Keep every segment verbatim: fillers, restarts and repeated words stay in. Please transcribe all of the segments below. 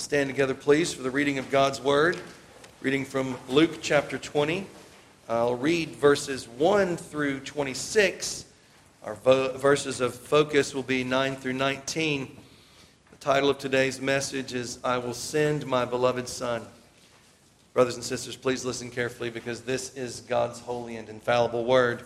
Stand together, please, for the reading of God's Word. Reading from Luke chapter twenty. I'll read verses one through twenty-six. Our vo- verses of focus will be nine through nineteen. The title of today's message is, I Will Send My Beloved Son. Brothers and sisters, please listen carefully because this is God's holy and infallible Word.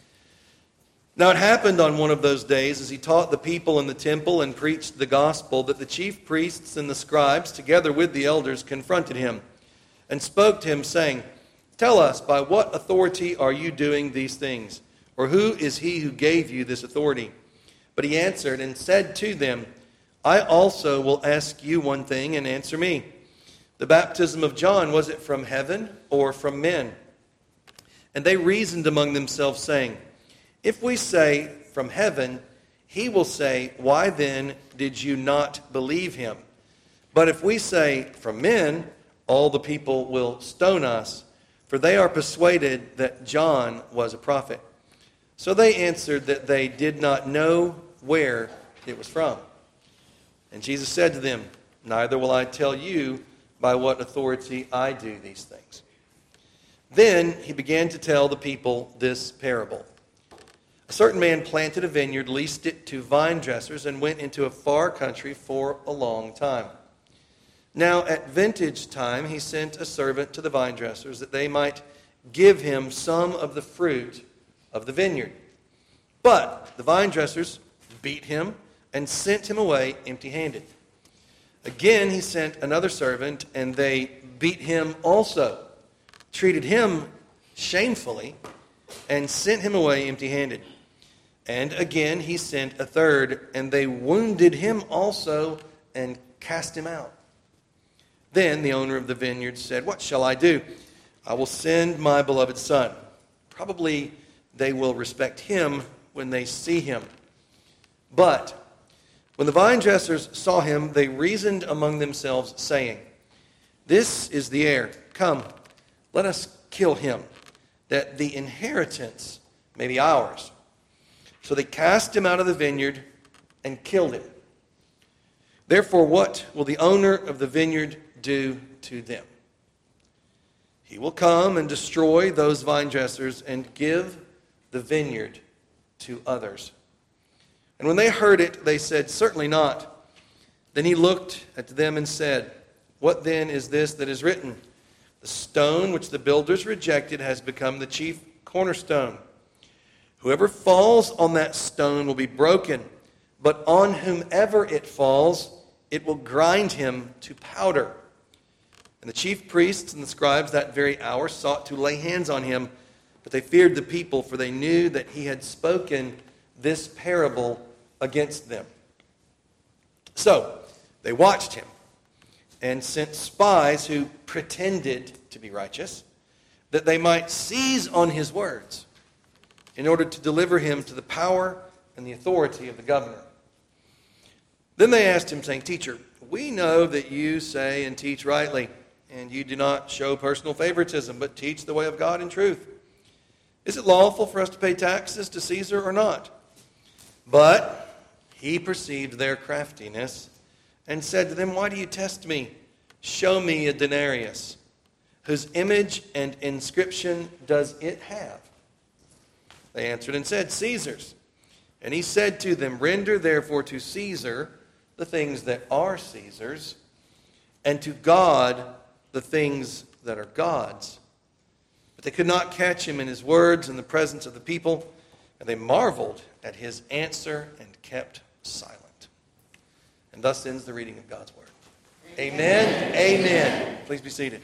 Now it happened on one of those days, as he taught the people in the temple and preached the gospel, that the chief priests and the scribes, together with the elders, confronted him and spoke to him, saying, Tell us, by what authority are you doing these things? Or who is he who gave you this authority? But he answered and said to them, I also will ask you one thing, and answer me. The baptism of John, was it from heaven or from men? And they reasoned among themselves, saying, If we say, from heaven, he will say, Why then did you not believe him? But if we say, from men, all the people will stone us, for they are persuaded that John was a prophet. So they answered that they did not know where it was from. And Jesus said to them, Neither will I tell you by what authority I do these things. Then he began to tell the people this parable. A certain man planted a vineyard, leased it to vine dressers, and went into a far country for a long time. Now at vintage time he sent a servant to the vine dressers that they might give him some of the fruit of the vineyard. But the vine dressers beat him and sent him away empty-handed. Again he sent another servant, and they beat him also, treated him shamefully, and sent him away empty-handed. And again he sent a third, and they wounded him also and cast him out. Then the owner of the vineyard said, What shall I do? I will send my beloved son. Probably they will respect him when they see him. But when the vine dressers saw him, they reasoned among themselves, saying, This is the heir. Come, let us kill him, that the inheritance may be ours. So they cast him out of the vineyard and killed him. Therefore, what will the owner of the vineyard do to them? He will come and destroy those vine dressers and give the vineyard to others. And when they heard it, they said, Certainly not. Then he looked at them and said, What then is this that is written? The stone which the builders rejected has become the chief cornerstone. Whoever falls on that stone will be broken, but on whomever it falls, it will grind him to powder. And the chief priests and the scribes that very hour sought to lay hands on him, but they feared the people, for they knew that he had spoken this parable against them. So they watched him and sent spies who pretended to be righteous, that they might seize on his words, in order to deliver him to the power and the authority of the governor. Then they asked him, saying, Teacher, we know that you say and teach rightly, and you do not show personal favoritism, but teach the way of God in truth. Is it lawful for us to pay taxes to Caesar or not? But he perceived their craftiness and said to them, Why do you test me? Show me a denarius. Whose image and inscription does it have? They answered and said, Caesar's. And he said to them, Render therefore to Caesar the things that are Caesar's, and to God the things that are God's. But they could not catch him in his words in the presence of the people, and they marveled at his answer and kept silent. And thus ends the reading of God's Word. Amen. Amen. Amen. Please be seated.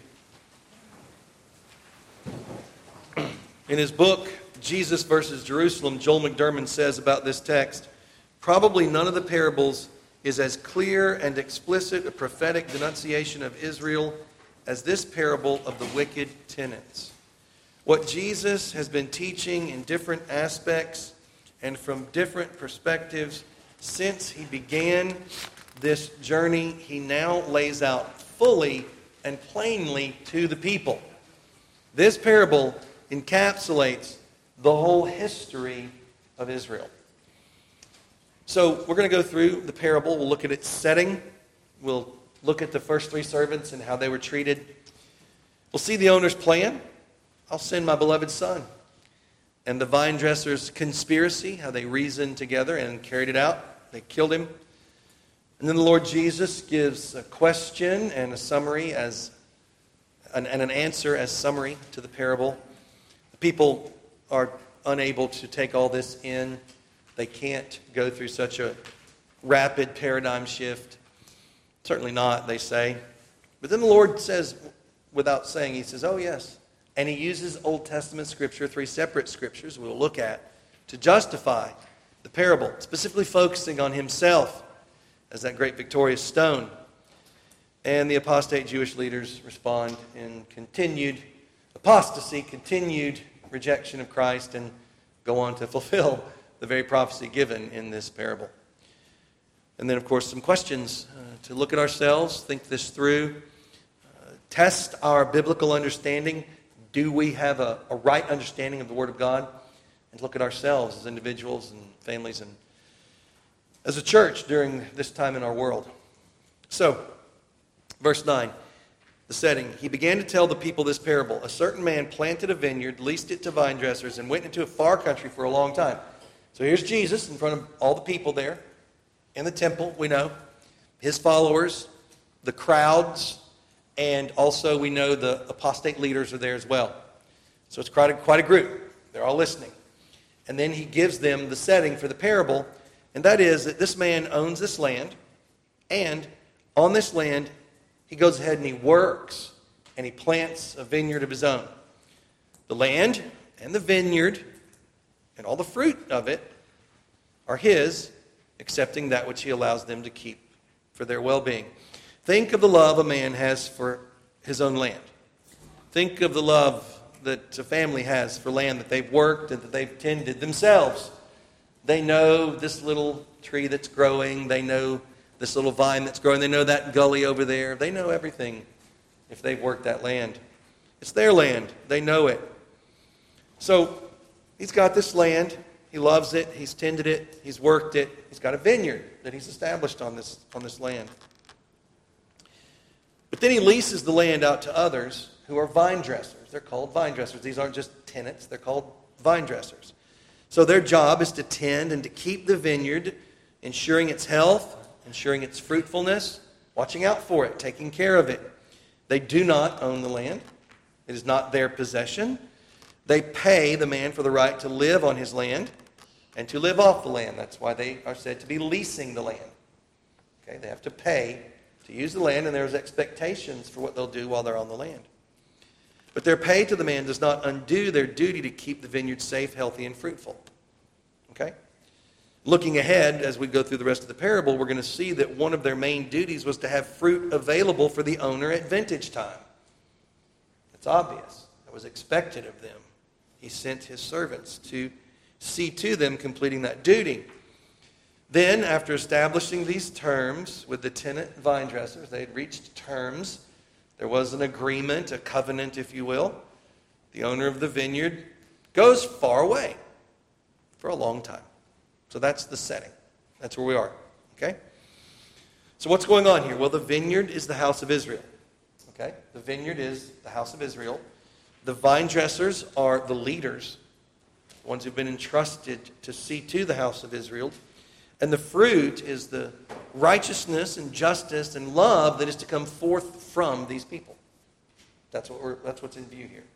In his book, Jesus versus Jerusalem, Joel McDermott says about this text, probably none of the parables is as clear and explicit a prophetic denunciation of Israel as this parable of the wicked tenants. What Jesus has been teaching in different aspects and from different perspectives since he began this journey, he now lays out fully and plainly to the people. This parable encapsulates the whole history of Israel. So we're going to go through the parable. We'll look at its setting. We'll look at the first three servants and how they were treated. We'll see the owner's plan. I'll send my beloved son. And the vine dresser's conspiracy, how they reasoned together and carried it out. They killed him. And then the Lord Jesus gives a question and a summary as an, and an answer as summary to the parable. The people are unable to take all this in. They can't go through such a rapid paradigm shift. Certainly not, they say. But then the Lord says, without saying, he says, oh yes. And he uses Old Testament scripture, three separate scriptures we'll look at, to justify the parable, specifically focusing on himself as that great victorious stone. And the apostate Jewish leaders respond in continued apostasy, continued rejection of Christ, and go on to fulfill the very prophecy given in this parable. And then, of course, some questions uh, to look at ourselves, think this through, uh, test our biblical understanding. Do we have a, a right understanding of the Word of God? And look at ourselves as individuals and families and as a church during this time in our world. So, verse nine, the setting. He began to tell the people this parable. A certain man planted a vineyard, leased it to vine dressers, and went into a far country for a long time. So here's Jesus in front of all the people there in the temple, we know. His followers, the crowds, and also we know the apostate leaders are there as well. So it's quite a, quite a group. They're all listening. And then he gives them the setting for the parable, and that is that this man owns this land, and on this land he goes ahead and he works, and he plants a vineyard of his own. The land and the vineyard and all the fruit of it are his, excepting that which he allows them to keep for their well-being. Think of the love a man has for his own land. Think of the love that a family has for land that they've worked and that they've tended themselves. They know this little tree that's growing. They know this little vine that's growing. They know that gully over there. They know everything if they've worked that land. It's their land. They know it. So he's got this land. He loves it. He's tended it. He's worked it. He's got a vineyard that he's established on this, on this land. But then he leases the land out to others who are vine dressers. They're called vine dressers. These aren't just tenants. They're called vine dressers. So their job is to tend and to keep the vineyard, ensuring its health, ensuring its fruitfulness, watching out for it, taking care of it. They do not own the land. It is not their possession. They pay the man for the right to live on his land and to live off the land. That's why they are said to be leasing the land. Okay, they have to pay to use the land, and there's expectations for what they'll do while they're on the land. But their pay to the man does not undo their duty to keep the vineyard safe, healthy, and fruitful. Okay? Looking ahead, as we go through the rest of the parable, we're going to see that one of their main duties was to have fruit available for the owner at vintage time. It's obvious. That was expected of them. He sent his servants to see to them completing that duty. Then, after establishing these terms with the tenant vine dressers, they had reached terms. There was an agreement, a covenant, if you will. The owner of the vineyard goes far away for a long time. So that's the setting. That's where we are. Okay? So what's going on here? Well, the vineyard is the house of Israel. Okay? The vineyard is the house of Israel. The vine dressers are the leaders, the ones who've been entrusted to see to the house of Israel. And the fruit is the righteousness and justice and love that is to come forth from these people. That's what we're, that's what's in view here.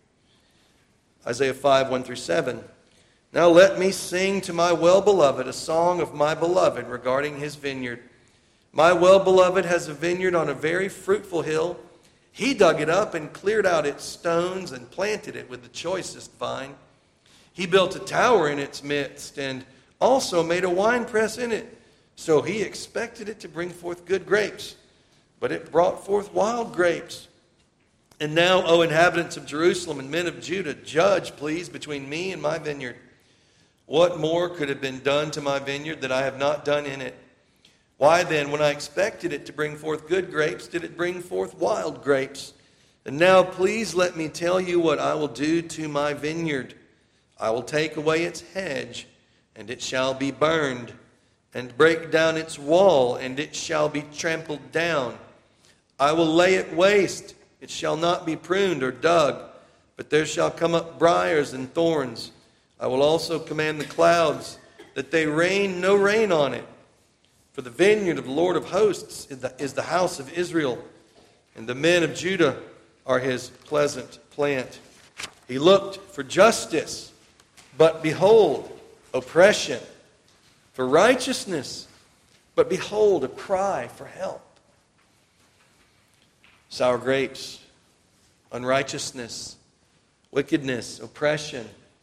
Isaiah five, one through seven. Now let me sing to my well-beloved a song of my beloved regarding his vineyard. My well-beloved has a vineyard on a very fruitful hill. He dug it up and cleared out its stones and planted it with the choicest vine. He built a tower in its midst and also made a winepress in it. So he expected it to bring forth good grapes, but it brought forth wild grapes. And now, O inhabitants of Jerusalem and men of Judah, judge, please, between me and my vineyard. What more could have been done to my vineyard that I have not done in it? Why then, when I expected it to bring forth good grapes, did it bring forth wild grapes? And now, please let me tell you what I will do to my vineyard. I will take away its hedge, and it shall be burned, and break down its wall, and it shall be trampled down. I will lay it waste. It shall not be pruned or dug, but there shall come up briars and thorns. I will also command the clouds that they rain no rain on it. For the vineyard of the Lord of hosts is the, is the house of Israel, and the men of Judah are his pleasant plant. He looked for justice, but behold, oppression. For righteousness, but behold, a cry for help. Sour grapes, unrighteousness, wickedness, oppression.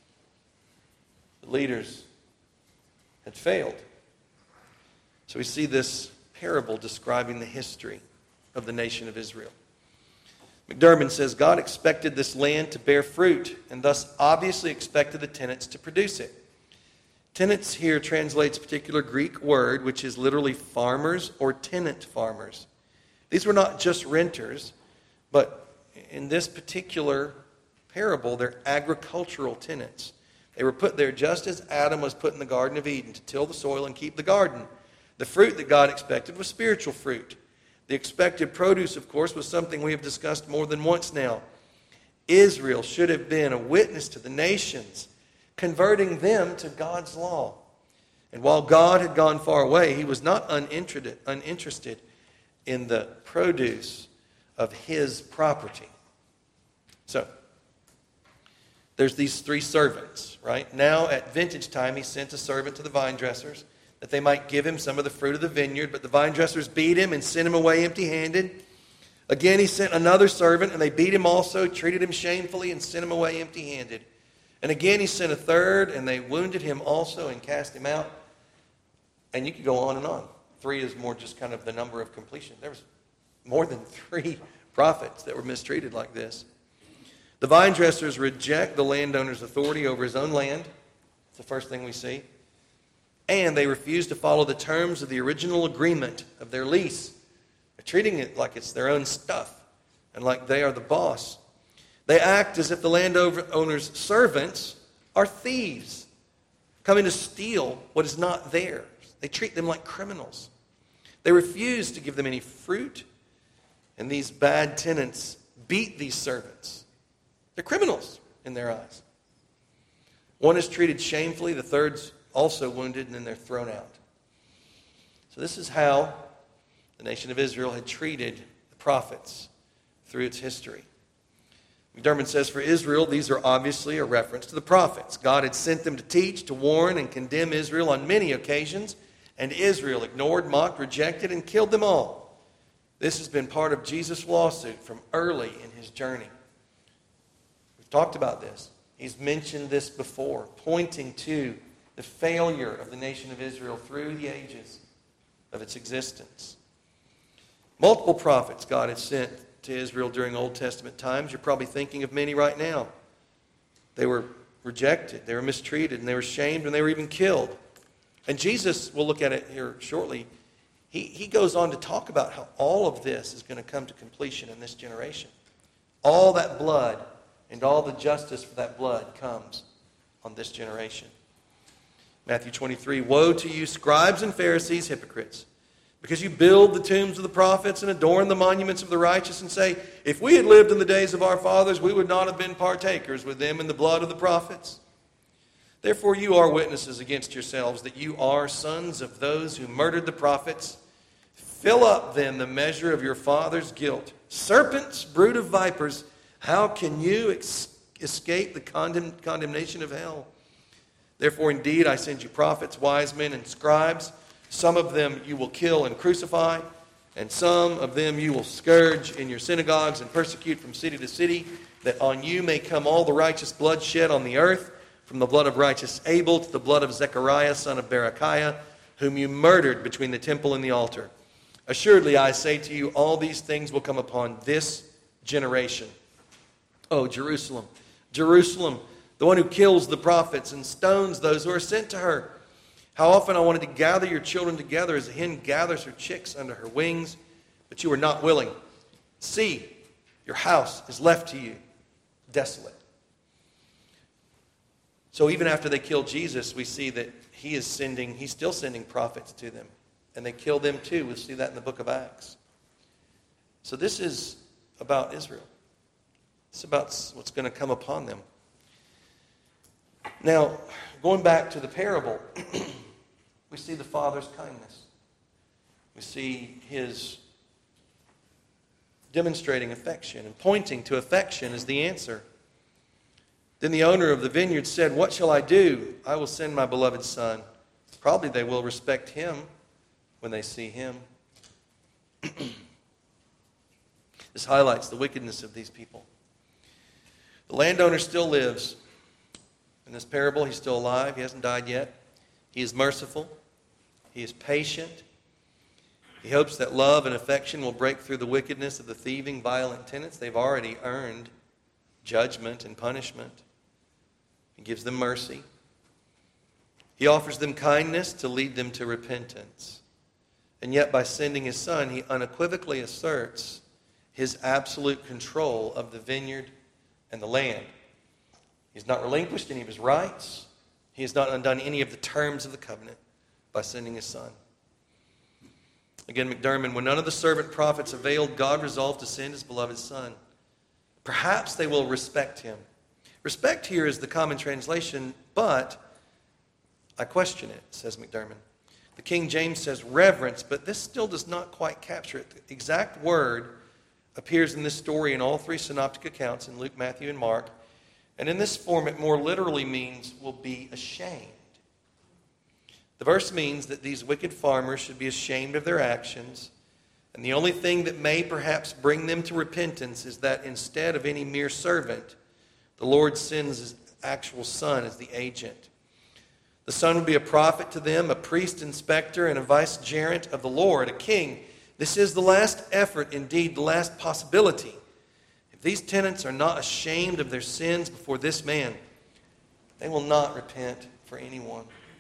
The leaders had failed. So we see this parable describing the history of the nation of Israel. McDermott says God expected this land to bear fruit and thus obviously expected the tenants to produce it. Tenants here translates a particular Greek word which is literally farmers or tenant farmers. These were not just renters, but in this particular parable, they're agricultural tenants. They were put there just as Adam was put in the Garden of Eden to till the soil and keep the garden. The fruit that God expected was spiritual fruit. The expected produce, of course, was something we have discussed more than once now. Israel should have been a witness to the nations, converting them to God's law. And while God had gone far away, he was not uninterested, uninterested in the produce of his property. So, there's these three servants, right? Now, at vintage time, he sent a servant to the vine dressers that they might give him some of the fruit of the vineyard, but the vine dressers beat him and sent him away empty-handed. Again, he sent another servant, and they beat him also, treated him shamefully, and sent him away empty-handed. And again, he sent a third, and they wounded him also and cast him out. And you could go on and on. Three is more just kind of the number of completion. There was more than three prophets that were mistreated like this. The vine dressers reject the landowner's authority over his own land. That's the first thing we see. And they refuse to follow the terms of the original agreement of their lease. They're treating it like it's their own stuff and like they are the boss. They act as if the landowner's servants are thieves, coming to steal what is not theirs. They treat them like criminals. They refuse to give them any fruit, and these bad tenants beat these servants. They're criminals in their eyes. One is treated shamefully, the third's also wounded, and then they're thrown out. So this is how the nation of Israel had treated the prophets through its history. McDermott says, for Israel, these are obviously a reference to the prophets. God had sent them to teach, to warn, and condemn Israel on many occasions, and Israel ignored, mocked, rejected, and killed them all. This has been part of Jesus' lawsuit from early in his journey. We've talked about this. He's mentioned this before, pointing to the failure of the nation of Israel through the ages of its existence. Multiple prophets God had sent to Israel during Old Testament times. You're probably thinking of many right now. They were rejected, they were mistreated, and they were shamed, and they were even killed. And Jesus, we'll look at it here shortly, he, he goes on to talk about how all of this is going to come to completion in this generation. All that blood and all the justice for that blood comes on this generation. Matthew twenty-three, woe to you, scribes and Pharisees, hypocrites, because you build the tombs of the prophets and adorn the monuments of the righteous and say, if we had lived in the days of our fathers, we would not have been partakers with them in the blood of the prophets. Therefore you are witnesses against yourselves that you are sons of those who murdered the prophets. Fill up then the measure of your father's guilt. Serpents, brood of vipers, how can you ex- escape the condemn- condemnation of hell? Therefore, indeed, I send you prophets, wise men, and scribes. Some of them you will kill and crucify, and some of them you will scourge in your synagogues and persecute from city to city, that on you may come all the righteous blood shed on the earth, from the blood of righteous Abel to the blood of Zechariah, son of Berechiah, whom you murdered between the temple and the altar. Assuredly, I say to you, all these things will come upon this generation. Oh, Jerusalem, Jerusalem, the one who kills the prophets and stones those who are sent to her. How often I wanted to gather your children together as a hen gathers her chicks under her wings, but you were not willing. See, your house is left to you desolate. So even after they kill Jesus, we see that he is sending, he's still sending prophets to them. And they kill them too. We'll see that in the book of Acts. So this is about Israel. It's about what's going to come upon them. Now, going back to the parable, we see the Father's kindness. We see His demonstrating affection and pointing to affection as the answer. Then the owner of the vineyard said, "What shall I do? I will send my beloved son. Probably they will respect him when they see him." This highlights the wickedness of these people. The landowner still lives. In this parable, he's still alive. He hasn't died yet. He is merciful. He is patient. He hopes that love and affection will break through the wickedness of the thieving, violent tenants. They've already earned judgment and punishment. He gives them mercy. He offers them kindness to lead them to repentance. And yet, by sending his son, he unequivocally asserts his absolute control of the vineyard and the land. He's not relinquished any of his rights. He has not undone any of the terms of the covenant by sending his son. Again, McDermott, when none of the servant prophets availed, God resolved to send his beloved son. Perhaps they will respect him. Respect here is the common translation, but I question it, says McDermott. The King James says reverence, but this still does not quite capture it. The exact word appears in this story in all three synoptic accounts, in Luke, Matthew, and Mark. And in this form, it more literally means will be ashamed. The verse means that these wicked farmers should be ashamed of their actions, and the only thing that may perhaps bring them to repentance is that instead of any mere servant, the Lord sends his actual son as the agent. The son will be a prophet to them, a priest, inspector, and a vicegerent of the Lord, a king. This is the last effort, indeed the last possibility. If these tenants are not ashamed of their sins before this man, they will not repent for anyone.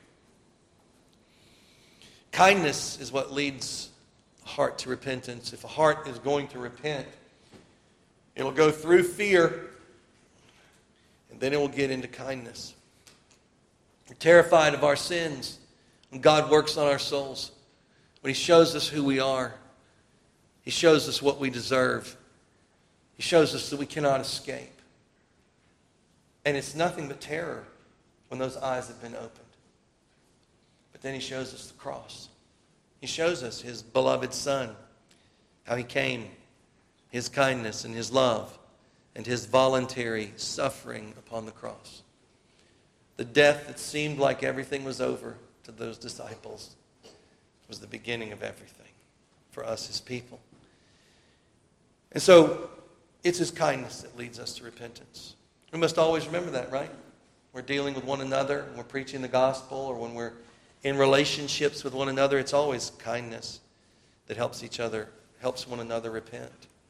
Kindness is what leads a heart to repentance. If a heart is going to repent, it'll go through fear, and then it will get into kindness. We're terrified of our sins when God works on our souls. When He shows us who we are. He shows us what we deserve. He shows us that we cannot escape. And it's nothing but terror when those eyes have been opened. But then He shows us the cross. He shows us His beloved Son, how He came, His kindness and His love, and His voluntary suffering upon the cross. The death that seemed like everything was over to those disciples was the beginning of everything for us, His people. And so, it's His kindness that leads us to repentance. We must always remember that, right? We're dealing with one another, when we're preaching the gospel, or when we're in relationships with one another, it's always kindness that helps each other, helps one another repent.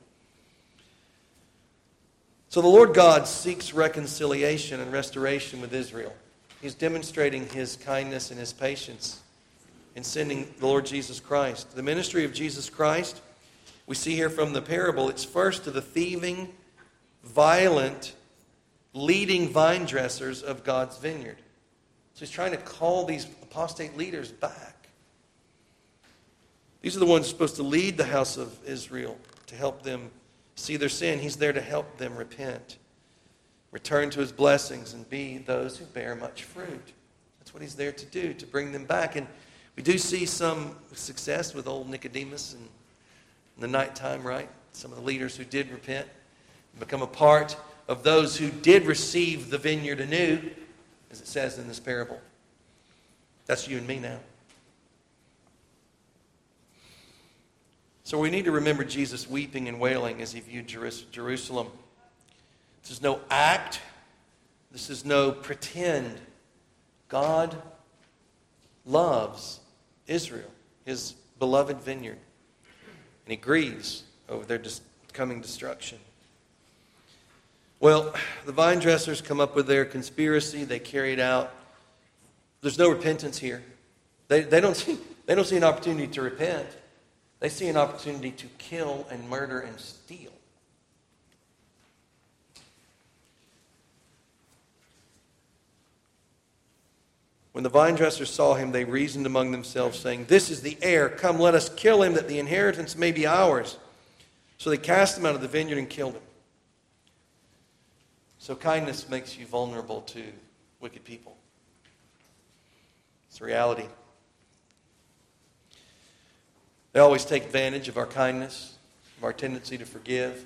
So the Lord God seeks reconciliation and restoration with Israel. He's demonstrating His kindness and His patience in sending the Lord Jesus Christ. The ministry of Jesus Christ, we see here from the parable, it's first to the thieving, violent, leading vine dressers of God's vineyard. So He's trying to call these apostate leaders back. These are the ones supposed to lead the house of Israel to help them see their sin. He's there to help them repent, return to His blessings, and be those who bear much fruit. That's what He's there to do, to bring them back. And we do see some success with old Nicodemus in, in the nighttime, right? Some of the leaders who did repent and become a part of those who did receive the vineyard anew, as it says in this parable. That's you and me now. So we need to remember Jesus weeping and wailing as He viewed Jerusalem. This is no act. This is no pretend. God loves Israel, His beloved vineyard. And He grieves over their coming destruction. Well, the vine dressers come up with their conspiracy. They carry it out. There's no repentance here. They, they, don't see, they don't see an opportunity to repent. They see an opportunity to kill and murder and steal. When the vine dressers saw Him, they reasoned among themselves, saying, "This is the heir. Come, let us kill him, that the inheritance may be ours." So they cast him out of the vineyard and killed him. So kindness makes you vulnerable to wicked people. It's a reality. They always take advantage of our kindness, of our tendency to forgive.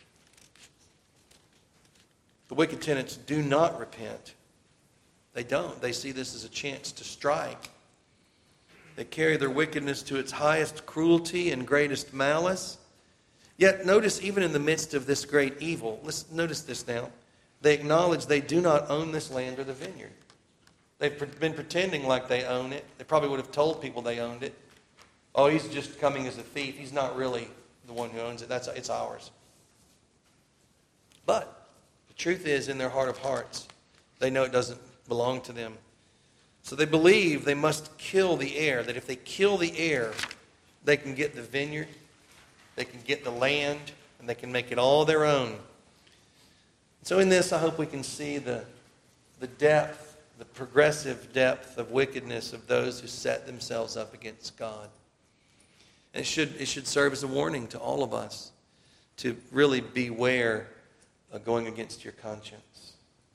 The wicked tenants do not repent. They don't. They see this as a chance to strike. They carry their wickedness to its highest cruelty and greatest malice. Yet notice, even in the midst of this great evil, let's notice this now. They acknowledge they do not own this land or the vineyard. They've been pretending like they own it. They probably would have told people they owned it. Oh, he's just coming as a thief. He's not really the one who owns it. That's it's ours. But the truth is, in their heart of hearts, they know it doesn't belong to them. So they believe they must kill the heir, that if they kill the heir, they can get the vineyard, they can get the land, and they can make it all their own. So in this, I hope we can see the, the depth, the progressive depth of wickedness of those who set themselves up against God. And it should, it should serve as a warning to all of us to really beware of going against your conscience.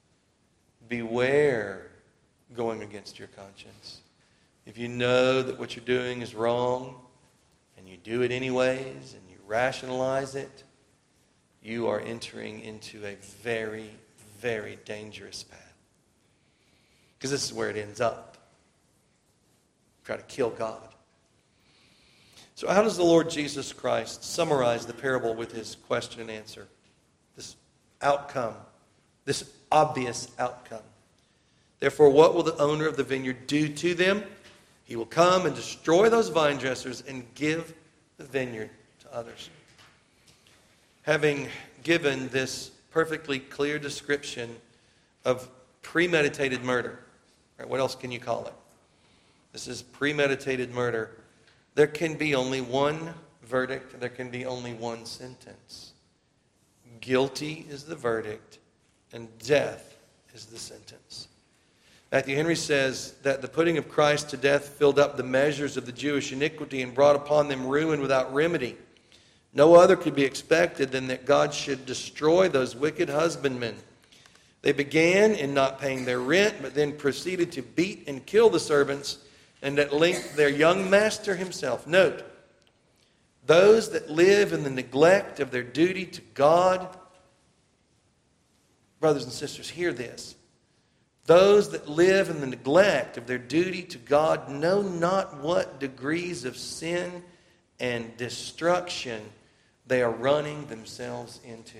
Beware going against your conscience. If you know that what you're doing is wrong, and you do it anyways, and you rationalize it, you are entering into a very, very dangerous path. Because this is where it ends up. Try to kill God. So how does the Lord Jesus Christ summarize the parable with his question and answer? This outcome, this obvious outcome. Therefore, what will the owner of the vineyard do to them? He will come and destroy those vine dressers and give the vineyard to others. Having given this perfectly clear description of premeditated murder, right, what else can you call it? This is premeditated murder. There can be only one verdict. There can be only one sentence. Guilty is the verdict, and death is the sentence. Matthew Henry says that the putting of Christ to death filled up the measures of the Jewish iniquity and brought upon them ruin without remedy. No other could be expected than that God should destroy those wicked husbandmen. They began in not paying their rent, but then proceeded to beat and kill the servants, and at length their young master himself. Note, those that live in the neglect of their duty to God, brothers and sisters, hear this. Those that live in the neglect of their duty to God know not what degrees of sin and destruction they are running themselves into.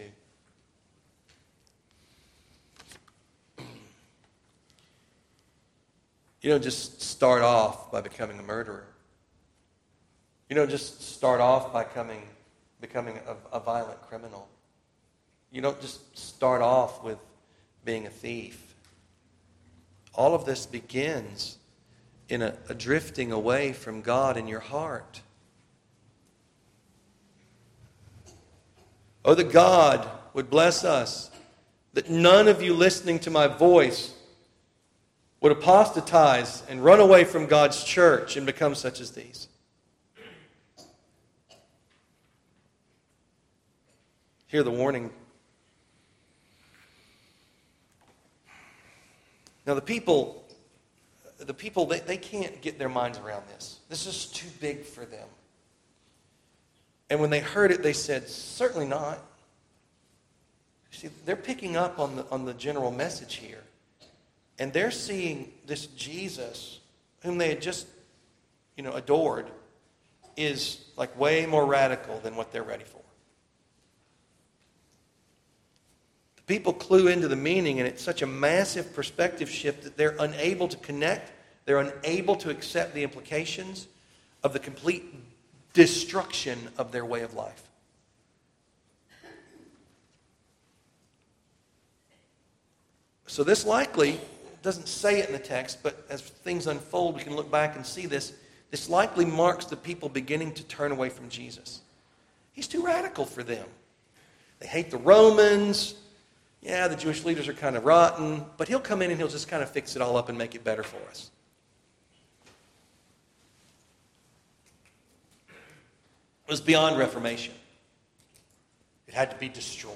You don't just start off by becoming a murderer. You don't just start off by becoming, becoming a, a violent criminal. You don't just start off with being a thief. All of this begins in a, a drifting away from God in your heart. Oh, that God would bless us, that none of you listening to my voice would apostatize and run away from God's church and become such as these. Hear the warning. Now the people, the people, they, they can't get their minds around this. This is too big for them. And when they heard it, they said, certainly not. See, they're picking up on the, on the general message here. And they're seeing this Jesus, whom they had just, you know, adored, is like way more radical than what they're ready for. The people clue into the meaning, and it's such a massive perspective shift that they're unable to connect. They're unable to accept the implications of the complete destruction of their way of life. So this likely, doesn't say it in the text, but as things unfold, we can look back and see this. This likely marks the people beginning to turn away from Jesus. He's too radical for them. They hate the Romans. Yeah, the Jewish leaders are kind of rotten, but he'll come in and he'll just kind of fix it all up and make it better for us. It was beyond Reformation. had to be destroyed.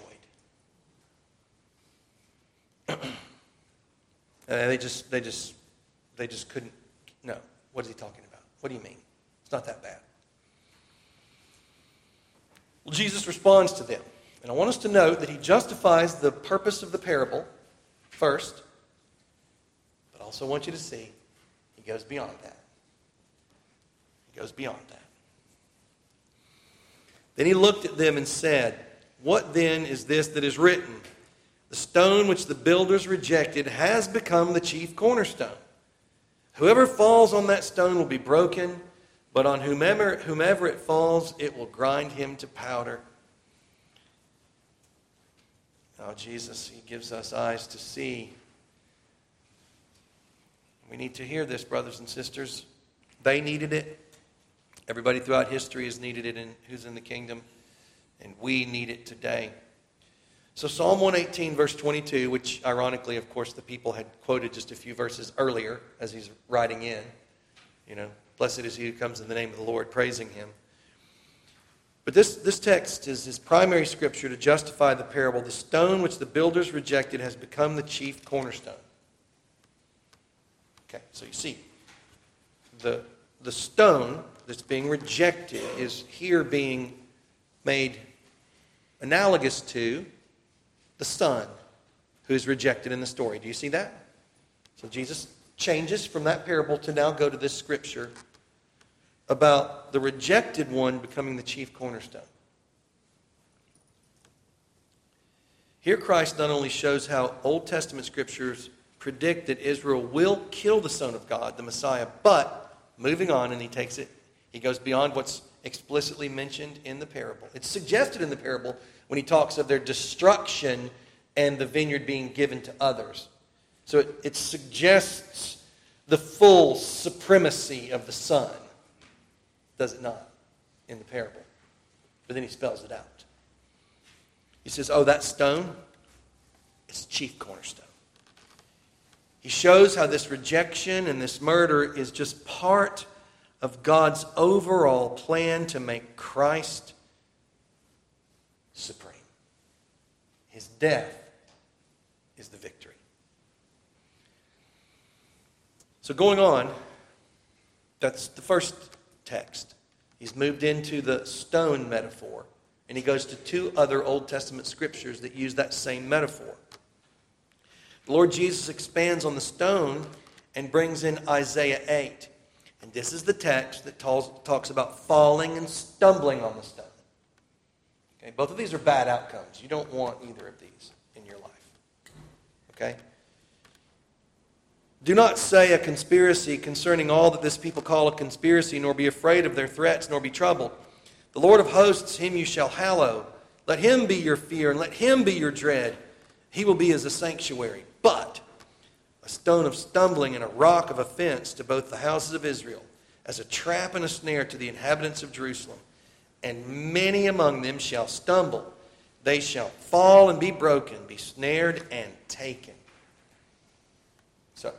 And they just, they just, they just couldn't. No, what is he talking about? What do you mean? It's not that bad. Well, Jesus responds to them. And I want us to note that he justifies the purpose of the parable first. But I also want you to see he goes beyond that. He goes beyond that. Then he looked at them and said, "What then is this that is written? The stone which the builders rejected has become the chief cornerstone. Whoever falls on that stone will be broken, but on whomever, whomever it falls, it will grind him to powder." Now, Jesus, he gives us eyes to see. We need to hear this, brothers and sisters. They needed it. Everybody throughout history has needed it in who's in the kingdom. And we need it today. So Psalm one eighteen, verse twenty-two, which ironically, of course, the people had quoted just a few verses earlier as he's writing in. You know, blessed is he who comes in the name of the Lord, praising him. But this, this text is his primary scripture to justify the parable. The stone which the builders rejected has become the chief cornerstone. Okay, so you see, the, the stone that's being rejected is here being made analogous to the son who is rejected in the story. Do you see that? So Jesus changes from that parable to now go to this scripture about the rejected one becoming the chief cornerstone. Here Christ not only shows how Old Testament scriptures predict that Israel will kill the Son of God, the Messiah, but moving on, and he takes it, he goes beyond what's explicitly mentioned in the parable. It's suggested in the parable when he talks of their destruction and the vineyard being given to others. So it, it suggests the full supremacy of the Son. Does it not? In the parable. But then he spells it out. He says, oh, that stone, it's the chief cornerstone. He shows how this rejection and this murder is just part of God's overall plan to make Christ supreme. His death is the victory. So going on, that's the first text. He's moved into the stone metaphor, and he goes to two other Old Testament scriptures that use that same metaphor. The Lord Jesus expands on the stone and brings in Isaiah eight. And this is the text that talks about falling and stumbling on the stone. Okay, both of these are bad outcomes. You don't want either of these in your life. Okay? Do not say a conspiracy concerning all that this people call a conspiracy, nor be afraid of their threats, nor be troubled. The Lord of hosts, him you shall hallow. Let him be your fear, and let him be your dread. He will be as a sanctuary. But a stone of stumbling and a rock of offense to both the houses of Israel, as a trap and a snare to the inhabitants of Jerusalem. And many among them shall stumble. They shall fall and be broken, be snared and taken. So,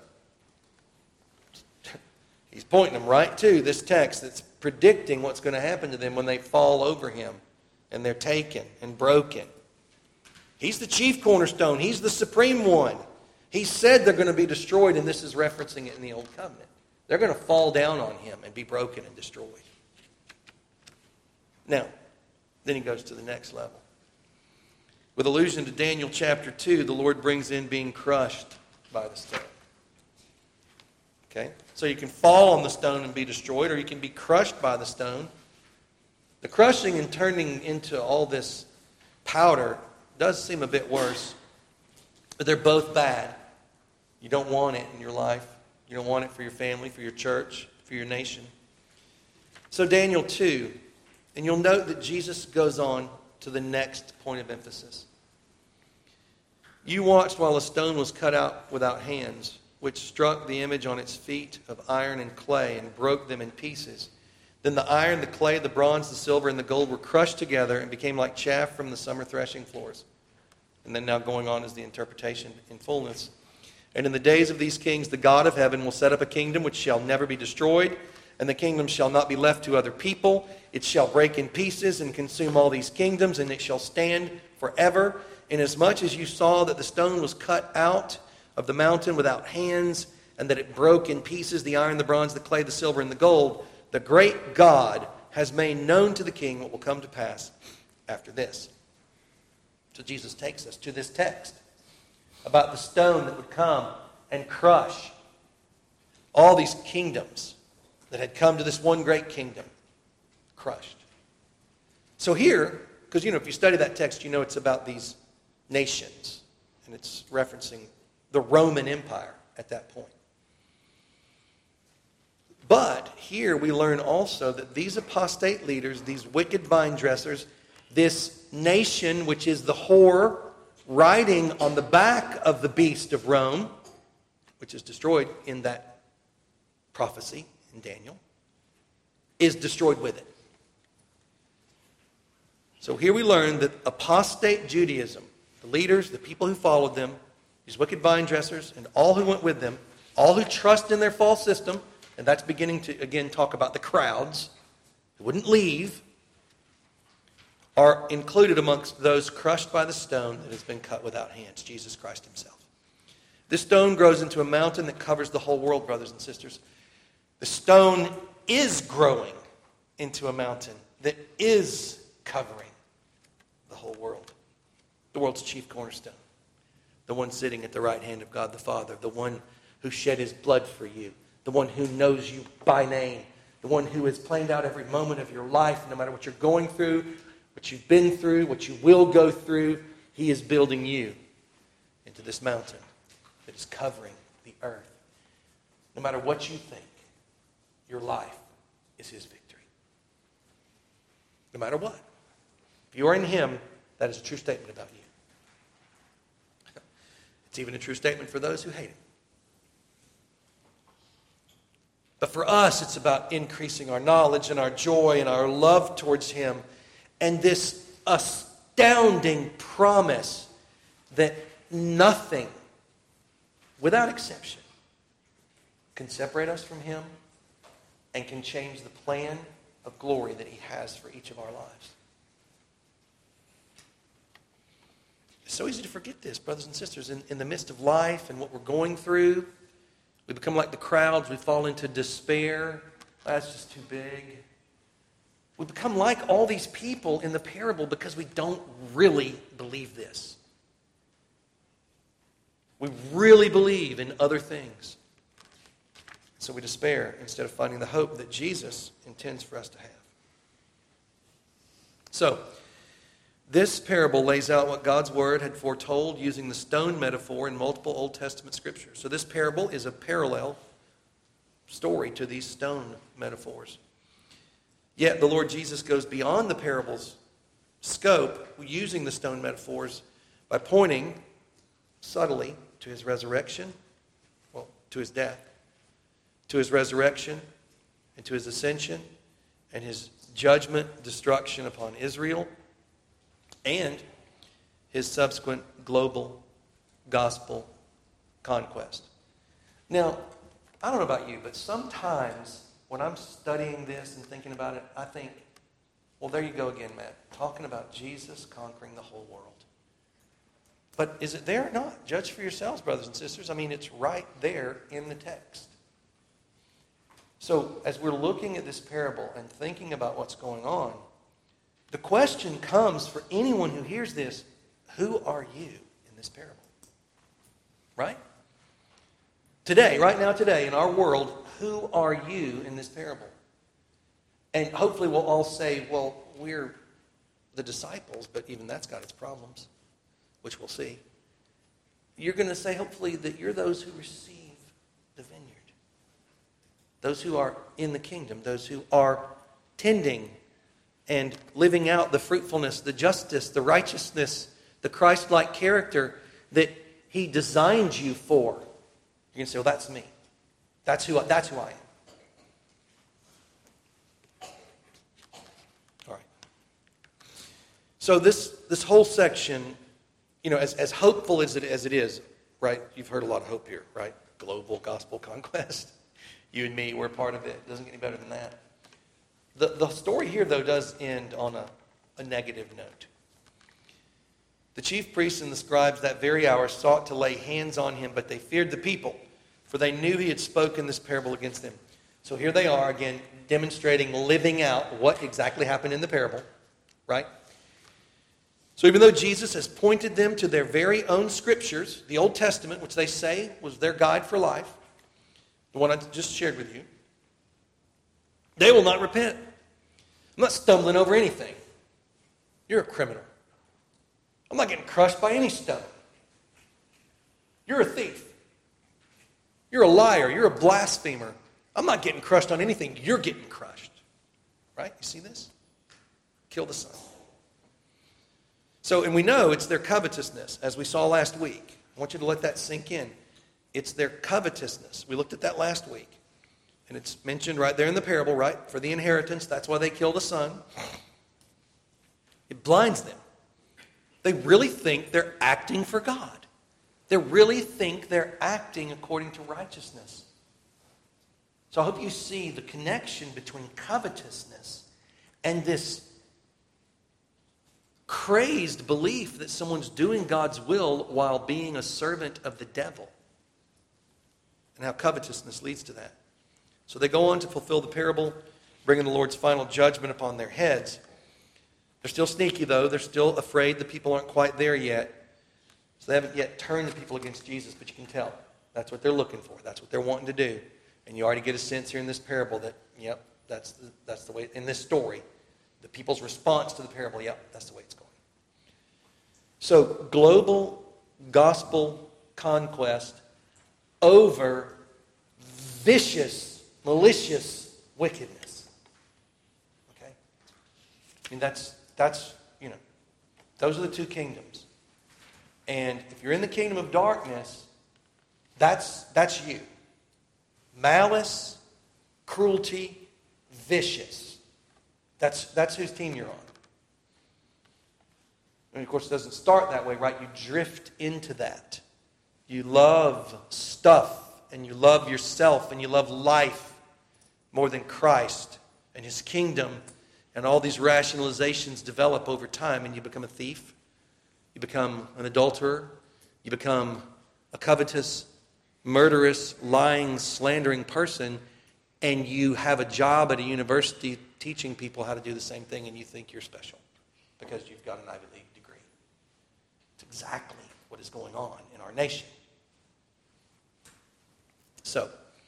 he's pointing them right to this text that's predicting what's going to happen to them when they fall over him and they're taken and broken. He's the chief cornerstone. He's the supreme one. He said they're going to be destroyed, and this is referencing it in the Old Covenant. They're going to fall down on him and be broken and destroyed. Now, then he goes to the next level. With allusion to Daniel chapter two, the Lord brings in being crushed by the stone. Okay? So you can fall on the stone and be destroyed, or you can be crushed by the stone. The crushing and turning into all this powder does seem a bit worse, but they're both bad. You don't want it in your life. You don't want it for your family, for your church, for your nation. So Daniel two, and you'll note that Jesus goes on to the next point of emphasis. You watched while a stone was cut out without hands, which struck the image on its feet of iron and clay and broke them in pieces. Then the iron, the clay, the bronze, the silver, and the gold were crushed together and became like chaff from the summer threshing floors. And then now going on is the interpretation in fullness. And in the days of these kings, the God of heaven will set up a kingdom which shall never be destroyed, and the kingdom shall not be left to other people. It shall break in pieces and consume all these kingdoms, and it shall stand forever. Inasmuch as you saw that the stone was cut out of the mountain without hands, and that it broke in pieces the iron, the bronze, the clay, the silver, and the gold, the great God has made known to the king what will come to pass after this. So Jesus takes us to this text about the stone that would come and crush all these kingdoms that had come to this one great kingdom. Crushed. So here, because you know, if you study that text, you know it's about these nations. And it's referencing the Roman Empire at that point. But here we learn also that these apostate leaders, these wicked vine dressers, this nation which is the whore riding on the back of the beast of Rome, which is destroyed in that prophecy in Daniel, is destroyed with it. So here we learn that apostate Judaism, the leaders, the people who followed them, these wicked vine dressers, and all who went with them, all who trust in their false system, and that's beginning to, again, talk about the crowds who wouldn't leave, are included amongst those crushed by the stone that has been cut without hands, Jesus Christ himself. This stone grows into a mountain that covers the whole world, brothers and sisters. The stone is growing into a mountain that is covering the whole world. The world's chief cornerstone. The one sitting at the right hand of God the Father. The one who shed his blood for you. The one who knows you by name. The one who has planned out every moment of your life, no matter what you're going through, what you've been through, what you will go through. He is building you into this mountain that is covering the earth. No matter what you think, your life is his victory. No matter what. If you are in him, that is a true statement about you. It's even a true statement for those who hate him. But for us, it's about increasing our knowledge and our joy and our love towards him. And this astounding promise that nothing, without exception, can separate us from him and can change the plan of glory that he has for each of our lives. It's so easy to forget this, brothers and sisters. In, in the midst of life and what we're going through, we become like the crowds. We fall into despair. That's just too big. We become like all these people in the parable because we don't really believe this. We really believe in other things. So we despair instead of finding the hope that Jesus intends for us to have. So, this parable lays out what God's Word had foretold using the stone metaphor in multiple Old Testament scriptures. So this parable is a parallel story to these stone metaphors. Yet the Lord Jesus goes beyond the parable's scope using the stone metaphors by pointing subtly to his resurrection, well, to his death, to his resurrection, and to his ascension, and his judgment, destruction upon Israel, and his subsequent global gospel conquest. Now, I don't know about you, but sometimes when I'm studying this and thinking about it, I think, well, there you go again, Matt, talking about Jesus conquering the whole world. But is it there or not? Judge for yourselves, brothers and sisters. I mean, it's right there in the text. So, as we're looking at this parable and thinking about what's going on, the question comes for anyone who hears this, who are you in this parable? Right? Today, right now today, in our world, who are you in this parable? And hopefully we'll all say, well, we're the disciples, but even that's got its problems, which we'll see. You're going to say, hopefully, that you're those who receive the vineyard. Those who are in the kingdom, those who are tending and living out the fruitfulness, the justice, the righteousness, the Christ-like character that he designed you for. You're going to say, well, that's me. That's who I, that's who I am. All right. So this, this whole section, you know, as, as hopeful as it, as it is, right? You've heard a lot of hope here, right? Global gospel conquest. You and me, we're part of it. It doesn't get any better than that. The, the story here, though, does end on a, a negative note. The chief priests and the scribes that very hour sought to lay hands on him, but they feared the people, for they knew he had spoken this parable against them. So here they are, again, demonstrating, living out what exactly happened in the parable, right? So even though Jesus has pointed them to their very own scriptures, the Old Testament, which they say was their guide for life, the one I just shared with you, they will not repent. I'm not stumbling over anything. You're a criminal. I'm not getting crushed by any stone. You're a thief. You're a liar. You're a blasphemer. I'm not getting crushed on anything. You're getting crushed. Right? You see this? Kill the Son. So, and we know it's their covetousness, as we saw last week. I want you to let that sink in. It's their covetousness. We looked at that last week. And it's mentioned right there in the parable, right? For the inheritance, that's why they kill the son. It blinds them. They really think they're acting for God. They really think they're acting according to righteousness. So I hope you see the connection between covetousness and this crazed belief that someone's doing God's will while being a servant of the devil. And how covetousness leads to that. So they go on to fulfill the parable, bringing the Lord's final judgment upon their heads. They're still sneaky, though. They're still afraid the people aren't quite there yet. So they haven't yet turned the people against Jesus, but you can tell. That's what they're looking for. That's what they're wanting to do. And you already get a sense here in this parable that, yep, that's the, that's the way, in this story, the people's response to the parable, yep, that's the way it's going. So global gospel conquest over vicious, malicious wickedness. Okay? I mean, that's, that's, you know, those are the two kingdoms. And if you're in the kingdom of darkness, that's, that's you. Malice, cruelty, vicious. That's, that's whose team you're on. And of course, it doesn't start that way, right? You drift into that. You love stuff, and you love yourself, and you love life more than Christ and His kingdom, and all these rationalizations develop over time, and you become a thief, you become an adulterer, you become a covetous, murderous, lying, slandering person, and you have a job at a university teaching people how to do the same thing, and you think you're special because you've got an Ivy League degree. It's exactly what is going on in our nation. So,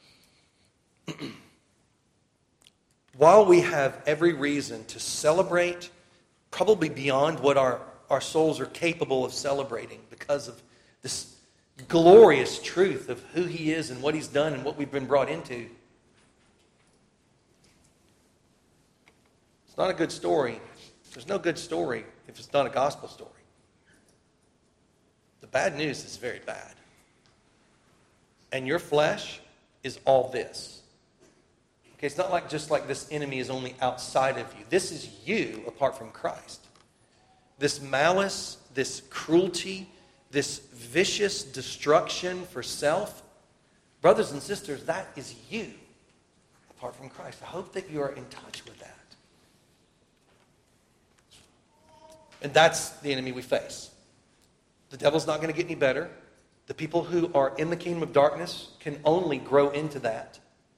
while we have every reason to celebrate, probably beyond what our, our souls are capable of celebrating because of this glorious truth of who He is and what He's done and what we've been brought into, it's not a good story. There's no good story if it's not a gospel story. The bad news is very bad. And your flesh is all this. Okay, it's not like just like this enemy is only outside of you. This is you apart from Christ. This malice, this cruelty, this vicious destruction for self, brothers and sisters, that is you apart from Christ. I hope that you are in touch with that. And that's the enemy we face. The devil's not going to get any better. The people who are in the kingdom of darkness can only grow into that.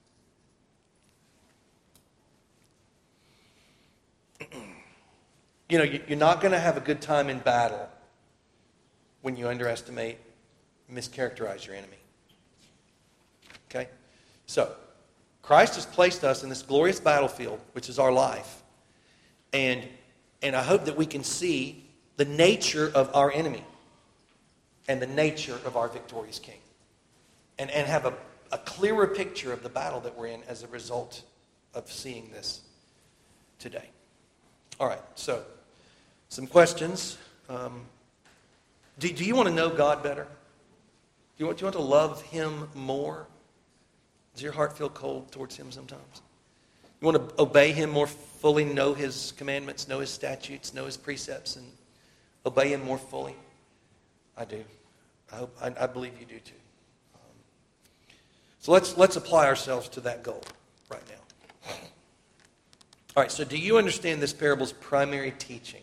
You know, you're not going to have a good time in battle when you underestimate, mischaracterize your enemy. Okay? So, Christ has placed us in this glorious battlefield, which is our life. And, and I hope that we can see the nature of our enemy and the nature of our victorious King. And, and have a, a clearer picture of the battle that we're in as a result of seeing this today. All right, so some questions. Um, do, do you want to know God better? Do you, want, do you want to love Him more? Does your heart feel cold towards Him sometimes? You want to obey Him more fully, know His commandments, know His statutes, know His precepts, and obey Him more fully? I do. I hope. I, I believe you do too. Um, So let's, let's apply ourselves to that goal right now. All right, so do you understand this parable's primary teaching?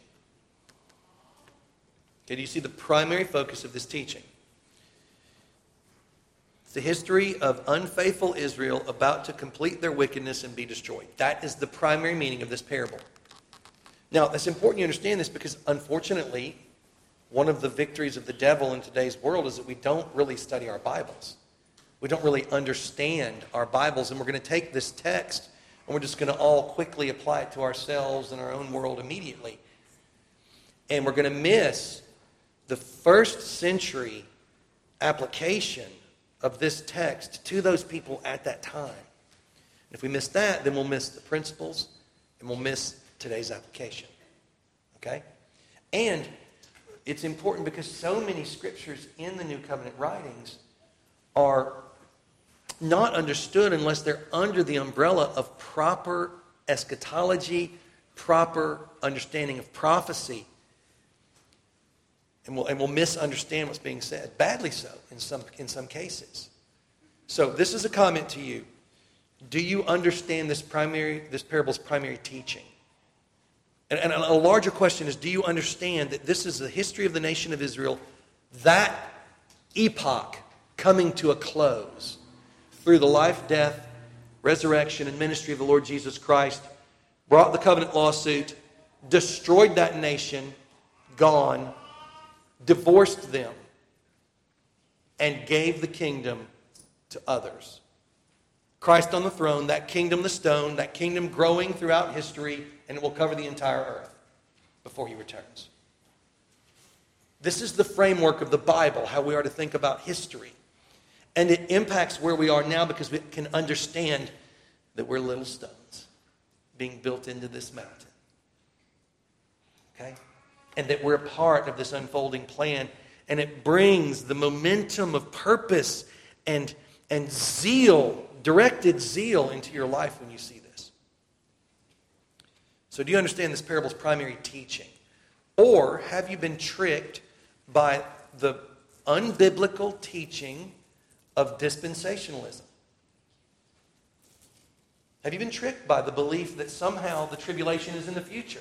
Okay, do you see the primary focus of this teaching? It's the history of unfaithful Israel about to complete their wickedness and be destroyed. That is the primary meaning of this parable. Now, it's important you understand this because, unfortunately, one of the victories of the devil in today's world is that we don't really study our Bibles. We don't really understand our Bibles, and we're going to take this text and we're just going to all quickly apply it to ourselves and our own world immediately. And we're going to miss the first century application of this text to those people at that time. And if we miss that, then we'll miss the principles and we'll miss today's application. Okay? And it's important because so many scriptures in the New Covenant writings are not understood unless they're under the umbrella of proper eschatology, proper understanding of prophecy. And we'll, and we'll misunderstand what's being said, badly so in some, in some cases. So this is a comment to you. Do you understand this primary, this parable's primary teaching? And, and a larger question is, do you understand that this is the history of the nation of Israel, that epoch coming to a close through the life, death, resurrection, and ministry of the Lord Jesus Christ, brought the covenant lawsuit, destroyed that nation, gone, divorced them, and gave the kingdom to others. Christ on the throne, that kingdom the stone, that kingdom growing throughout history, and it will cover the entire earth before he returns. This is the framework of the Bible, how we are to think about history. And it impacts where we are now because we can understand that we're little stones being built into this mountain. Okay? And that we're a part of this unfolding plan. And it brings the momentum of purpose and, and zeal, directed zeal into your life when you see this. So do you understand this parable's primary teaching? Or have you been tricked by the unbiblical teaching of dispensationalism? Have you been tricked by the belief that somehow the tribulation is in the future?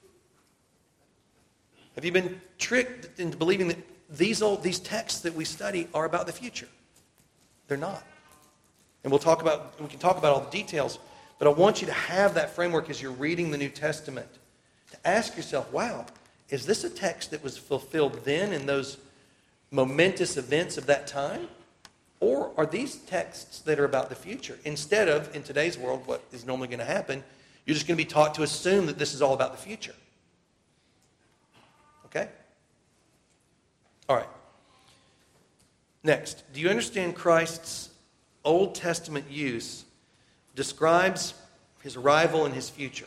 Have you been tricked into believing that these old these texts that we study are about the future? They're not. And we'll talk about we can talk about all the details, but I want you to have that framework as you're reading the New Testament. To ask yourself, wow, is this a text that was fulfilled then in those momentous events of that time? Or are these texts that are about the future? Instead of, in today's world, what is normally going to happen, you're just going to be taught to assume that this is all about the future. Okay? All right. Next, do you understand Christ's Old Testament use describes his arrival and his future?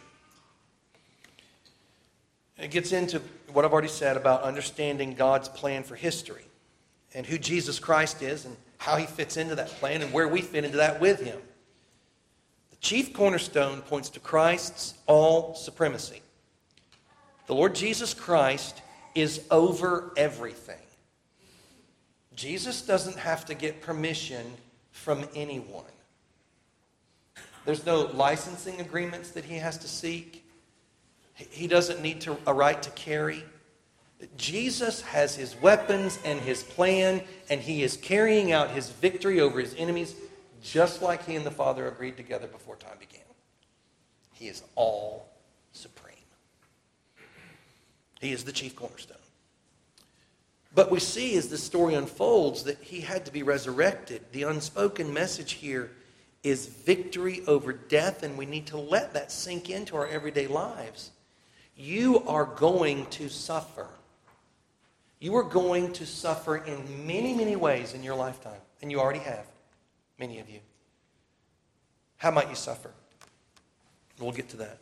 It gets into what I've already said about understanding God's plan for history and who Jesus Christ is and how he fits into that plan and where we fit into that with him. The chief cornerstone points to Christ's all supremacy. The Lord Jesus Christ is over everything. Jesus doesn't have to get permission from anyone. There's no licensing agreements that he has to seek. He doesn't need to, a right to carry. Jesus has his weapons and his plan, and he is carrying out his victory over his enemies just like he and the Father agreed together before time began. He is all supreme. He is the chief cornerstone. But we see as the story unfolds that he had to be resurrected. The unspoken message here is victory over death, and we need to let that sink into our everyday lives. You are going to suffer. You are going to suffer in many, many ways in your lifetime. And you already have, many of you. How might you suffer? We'll get to that.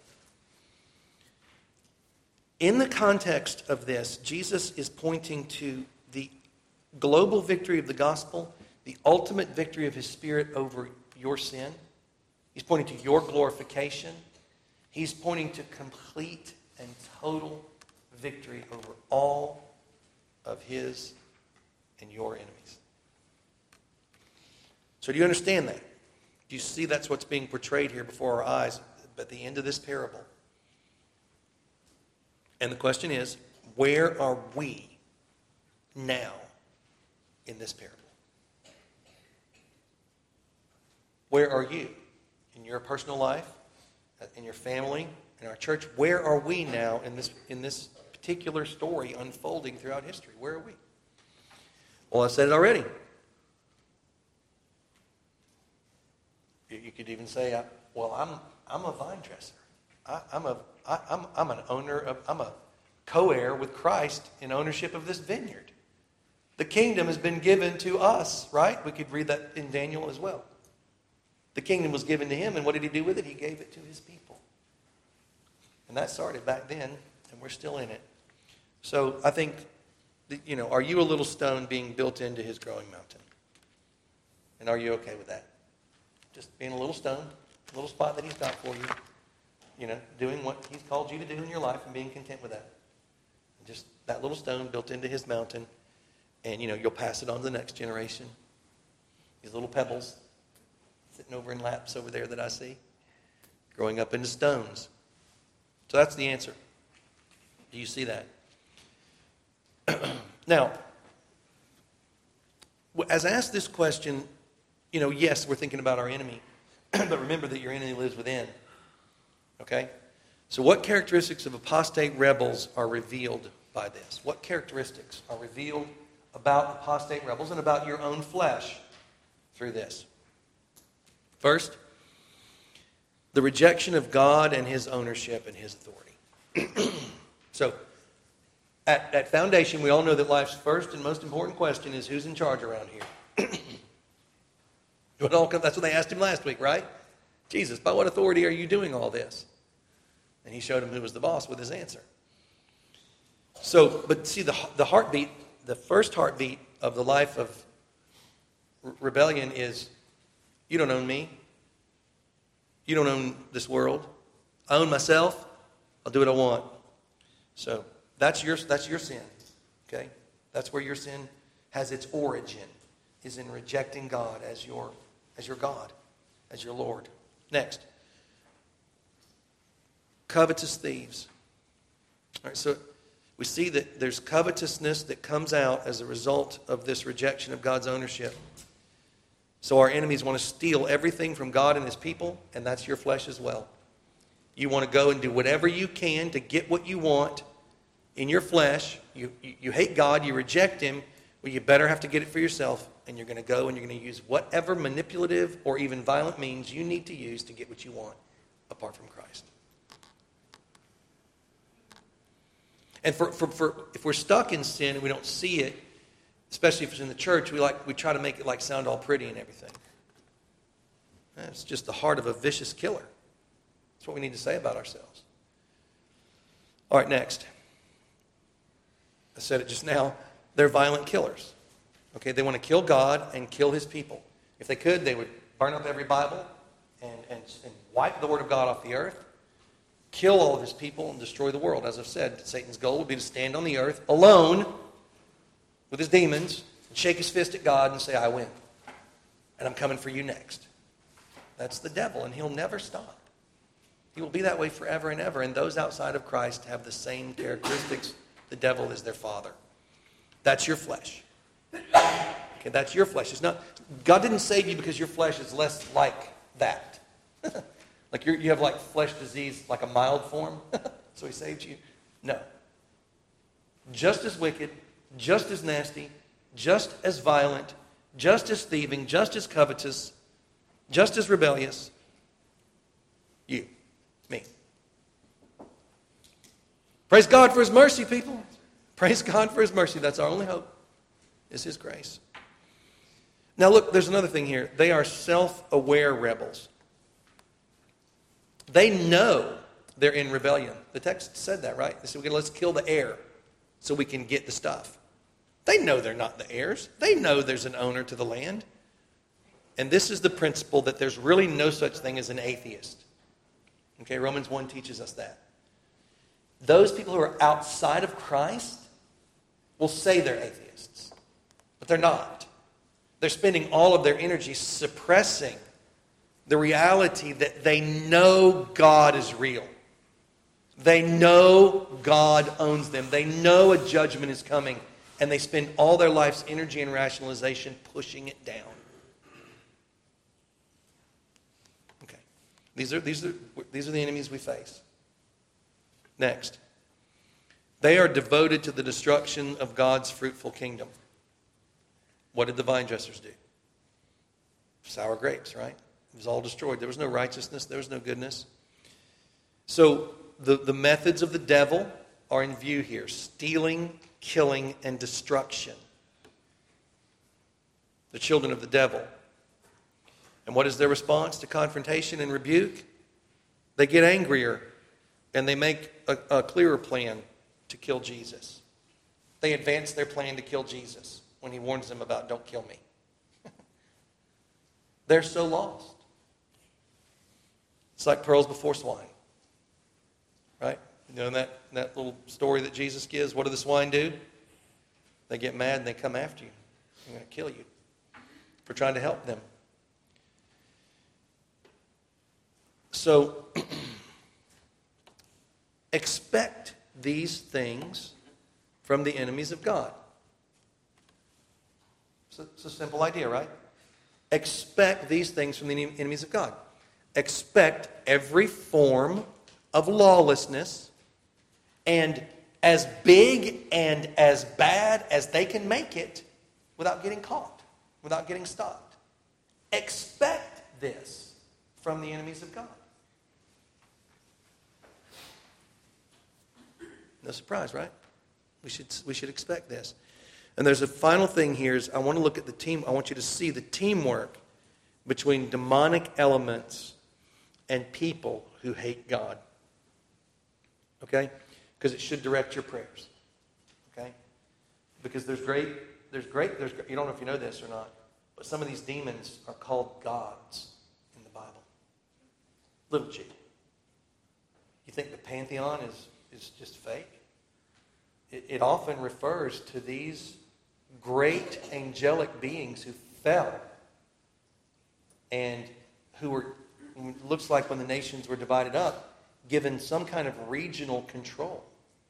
In the context of this, Jesus is pointing to the global victory of the gospel, the ultimate victory of his Spirit over your sin. He's pointing to your glorification. He's pointing to complete and total victory over all of of his and your enemies. So do you understand that? Do you see that's what's being portrayed here before our eyes at the end of this parable? And the question is, where are we now in this parable? Where are you in your personal life, in your family, in our church? Where are we now in this in this particular story unfolding throughout history? Where are we? Well, I said it already. You could even say, well, I'm I'm a vine dresser. I, I'm a I, I'm I'm an owner of I'm a co-heir with Christ in ownership of this vineyard. The kingdom has been given to us, right? We could read that in Daniel as well. The kingdom was given to him, and what did he do with it? He gave it to his people. And that started back then, and we're still in it. So I think, that, you know, are you a little stone being built into his growing mountain? And are you okay with that? Just being a little stone, a little spot that he's got for you, you know, doing what he's called you to do in your life and being content with that. Just that little stone built into his mountain, and, you know, you'll pass it on to the next generation. These little pebbles sitting over in laps over there that I see, growing up into stones. So that's the answer. Do you see that? Now, as I ask this question, you know, yes, we're thinking about our enemy, but remember that your enemy lives within. Okay? So what characteristics of apostate rebels are revealed by this? What characteristics are revealed about apostate rebels and about your own flesh through this? First, the rejection of God and his ownership and his authority. So, at, at foundation, we all know that life's first and most important question is who's in charge around here? It all comes, that's what they asked him last week, right? Jesus, by what authority are you doing all this? And he showed him who was the boss with his answer. So, but see, the, the heartbeat, the first heartbeat of the life of re- rebellion is, you don't own me. You don't own this world. I own myself. I'll do what I want. So that's your that's your sin. Okay? That's where your sin has its origin, is in rejecting God as your as your God, as your Lord. Next. Covetous thieves. All right, so we see that there's covetousness that comes out as a result of this rejection of God's ownership. So our enemies want to steal everything from God and his people, and that's your flesh as well. You want to go and do whatever you can to get what you want in your flesh. You, you, you hate God, you reject him, well, you better have to get it for yourself, and you're going to go and you're going to use whatever manipulative or even violent means you need to use to get what you want apart from Christ. And for, for, for if we're stuck in sin and we don't see it, especially if it's in the church, we like we try to make it like sound all pretty and everything. It's just the heart of a vicious killer. That's what we need to say about ourselves. All right, next. I said it just now. They're violent killers. Okay, they want to kill God and kill his people. If they could, they would burn up every Bible and, and, and wipe the word of God off the earth, kill all of his people, and destroy the world. As I've said, Satan's goal would be to stand on the earth alone with his demons and shake his fist at God and say, I win. And I'm coming for you next. That's the devil, and he'll never stop. He will be that way forever and ever. And those outside of Christ have the same characteristics. The devil is their father. That's your flesh. Okay, that's your flesh. It's not. God didn't save you because your flesh is less like that. Like you're, you have like flesh disease, like a mild form. So he saved you. No. Just as wicked, just as nasty, just as violent, just as thieving, just as covetous, just as rebellious. You, me. Praise God for his mercy, people. Praise God for his mercy. That's our only hope, is his grace. Now look, there's another thing here. They are self-aware rebels. They know they're in rebellion. The text said that, right? They said, okay, let's kill the heir so we can get the stuff. They know they're not the heirs. They know there's an owner to the land. And this is the principle that there's really no such thing as an atheist. Okay, Romans one teaches us that. Those people who are outside of Christ will say they're atheists, but they're not. They're spending all of their energy suppressing the reality that they know God is real. They know God owns them. They know a judgment is coming. And they spend all their life's energy and rationalization pushing it down. Okay. These are, these are, these are the enemies we face. Next. They are devoted to the destruction of God's fruitful kingdom. What did the vine dressers do? Sour grapes, right? It was all destroyed. There was no righteousness. There was no goodness. So the, the methods of the devil are in view here. Stealing, killing, and destruction. The children of the devil. And what is their response to confrontation and rebuke? They get angrier and they make a, a clearer plan to kill Jesus. They advance their plan to kill Jesus when he warns them about don't kill me. They're so lost. It's like pearls before swine. Right? You know that, that little story that Jesus gives? What do the swine do? They get mad and they come after you. They're going to kill you for trying to help them. So, expect these things from the enemies of God. It's a, it's a simple idea, right? Expect these things from the enemies of God. Expect every form of lawlessness, and as big and as bad as they can make it without getting caught, without getting stopped. Expect this from the enemies of God. No surprise, right? We should we should expect this. And there's a final thing here is I want to look at the team. I want you to see the teamwork between demonic elements and people who hate God. Okay? Because it should direct your prayers. Okay? Because there's great, there's great, there's you don't know if you know this or not, but some of these demons are called gods in the Bible. Little g. You think the pantheon is, is just fake? It, it often refers to these great angelic beings who fell and who were, it looks like when the nations were divided up, given some kind of regional control.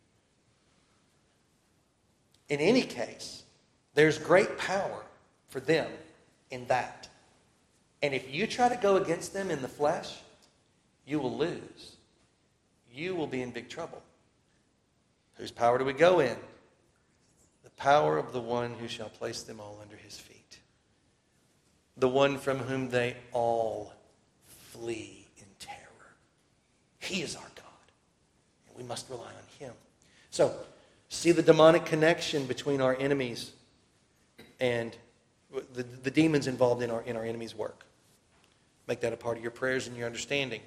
In any case, there's great power for them in that. And if you try to go against them in the flesh, you will lose. You will be in big trouble. Whose power do we go in? The power of the one who shall place them all under his feet. The one from whom they all flee in terror. He is our God, and we must rely on him. So, see the demonic connection between our enemies and the, the demons involved in our, in our enemies' work. Make that a part of your prayers and your understanding.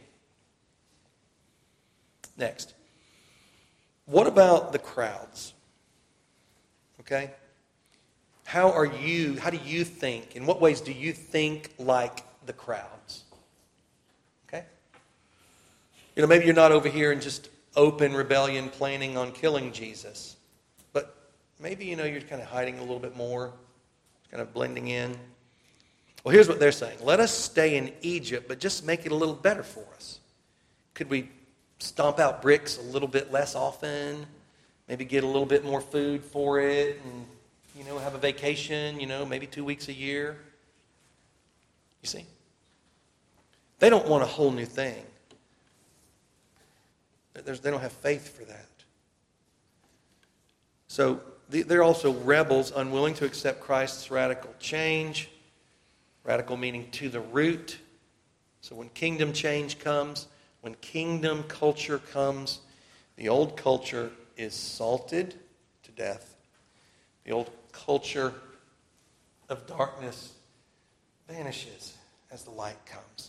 Next. What about the crowds? Okay? How are you, how do you think, in what ways do you think like the crowds? Okay? You know, maybe you're not over here in just open rebellion planning on killing Jesus. But maybe, you know, you're kind of hiding a little bit more, kind of blending in. Well, here's what they're saying. Let us stay in Egypt, but just make it a little better for us. Could we stomp out bricks a little bit less often? Maybe get a little bit more food for it and, you know, have a vacation, you know, maybe two weeks a year. You see? They don't want a whole new thing. There's, they don't have faith for that. So they're also rebels, unwilling to accept Christ's radical change. Radical meaning to the root. So when kingdom change comes, when kingdom culture comes, the old culture is salted to death. The old culture of darkness vanishes as the light comes.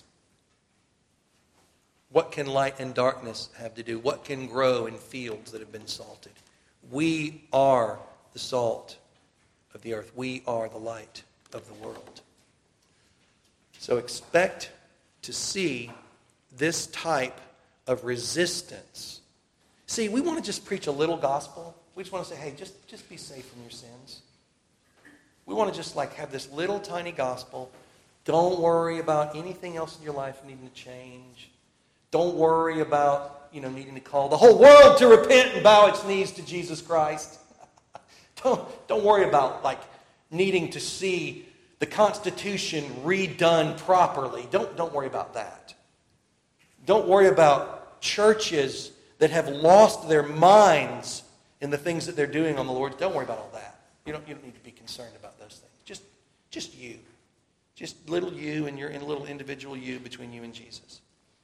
What can light and darkness have to do? What can grow in fields that have been salted? We are the salt of the earth. We are the light of the world. So expect to see this type of resistance. See, we want to just preach a little gospel. We just want to say, hey, just, just be safe from your sins. We We want to just like have this little tiny gospel. Don't worry about anything else in your life needing to change. Don't worry about, you know, needing to call the whole world to repent and bow its knees to Jesus Christ. don't, don't worry about like needing to see the Constitution redone properly. Don't, don't worry about that. Don't worry about churches that have lost their minds in the things that they're doing on the Lord. Don't worry about all that. You don't, you don't need to be concerned about those things. Just, just you. Just little you and your and little individual you between you and Jesus.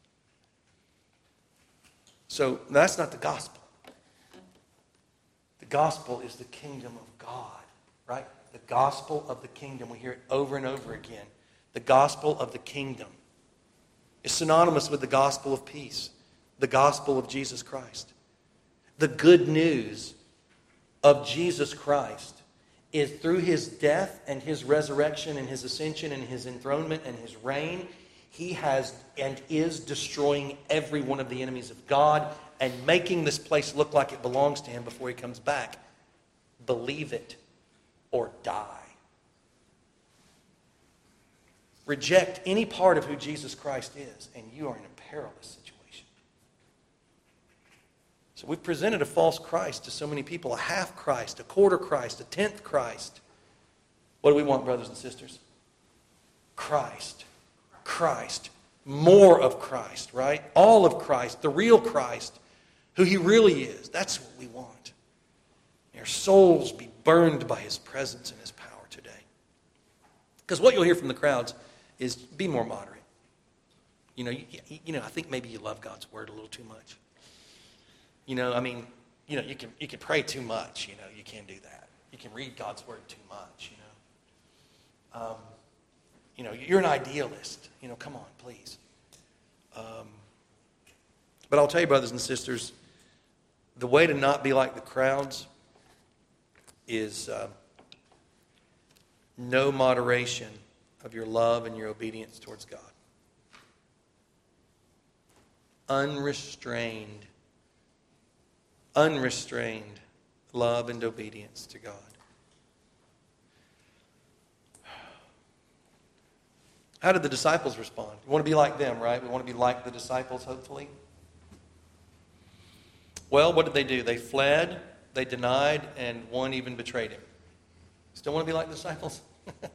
So that's not the gospel. The gospel is the kingdom of God, right? The gospel of the kingdom. We hear it over and over again. The gospel of the kingdom is synonymous with the gospel of peace, the gospel of Jesus Christ. The good news of Jesus Christ is through his death and his resurrection and his ascension and his enthronement and his reign, he has and is destroying every one of the enemies of God and making this place look like it belongs to him before he comes back. Believe it or die. Reject any part of who Jesus Christ is, and you are in a perilous situation. So we've presented a false Christ to so many people, a half Christ, a quarter Christ, a tenth Christ. What do we want, brothers and sisters? Christ. Christ. More of Christ, right? All of Christ, the real Christ, who he really is. That's what we want. May our souls be burned by his presence and his power today. Because what you'll hear from the crowds is be more moderate. You know, you, you know, I think maybe you love God's word a little too much. You know, I mean, you know, you can you can pray too much. You know, you can't do that. You can read God's word too much. You know, um, you know, you're an idealist. You know, come on, please. Um, but I'll tell you, brothers and sisters, the way to not be like the crowds is uh, no moderation of your love and your obedience towards God. Unrestrained, unrestrained love and obedience to God. How did the disciples respond? We want to be like them, right? We want to be like the disciples, hopefully. Well, what did they do? They fled, they denied, and one even betrayed him. Still want to be like the disciples?